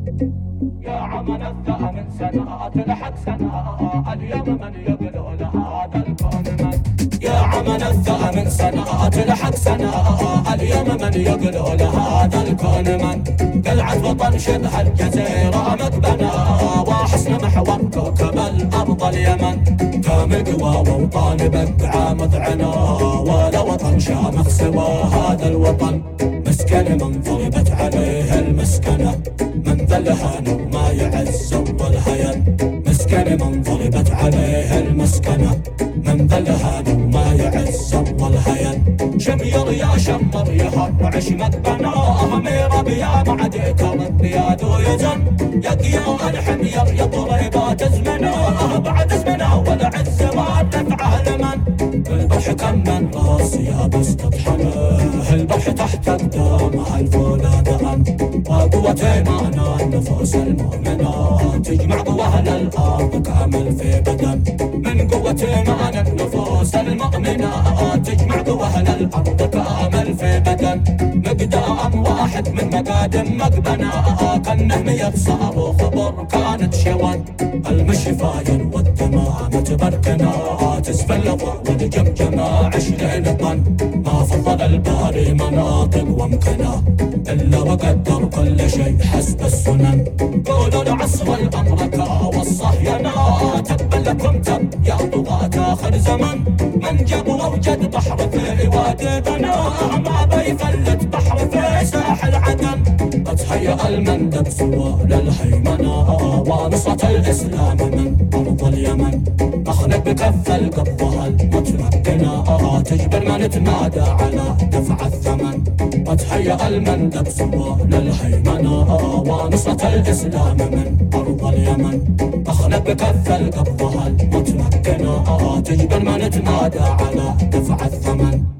يا عمل الثامن سنة تلحق سنة اليوم من يقول هذا الكون من. يا عمل الثامن سنة تلحق سنة اليوم من يقول هذا الكون من. قلعة وطن شبه الجزيرة مقبنة وحسن محور كوكب الأرض اليمن. كامل قوى ووطن بقعة مذعنة ولا وطن شامخ سوى هذا الوطن. مسكن من ضربت عليه المسكنة من ذا الهان وما يعز والهين. مسكن من ضربت عليه المسكنة من ذا الهان وما يعز والهين. شمير يا شمر يهر عش مقبنا أمير بيا معديك الرياض ويزن. يقيا الحمير يا ضريبات زمنا بعد زمنا والعز والرفعه لمن. البحر كم من راسي بس تطحنه البحر تحت قدامه الفولاد أن. وقوة إيمانا النفوس المؤمنة تجمع قوى أهل الأرض كامل في بدن. من قوة إيمان النفوس المؤمنة تجمع قوى أهل الأرض كامل في بدن. مقدام واحد من مقادم مقبنة كأنه 100 صاروخ بركانة شون. المشفاين والدماء متبركنة تسفى اللظى والجمجمة 20 طن. ما فضل الباري مناطق وامكنة إلا وقدر كل شيء حسب السنن. قولوا العصر الأمركة والصهينة تبا لكم تب يا طغاة آخر زمن. من جاب ووجد بحر في وادي بنا ما بيفلت بحر في ساحل عدن. اتهيأ المندب سوى للهيمنة ونصرة الإسلام من أرض اليمن. نخلق بكف القبضة المتمكنة تجبر ما نتمادى على دفع الثمن. اتهيأ المندب سوى للهيمنة ونصرة الإسلام من أرض اليمن. نخلق بكف القبضة المتمكنة تجبر ما نتمادى على دفع الثمن.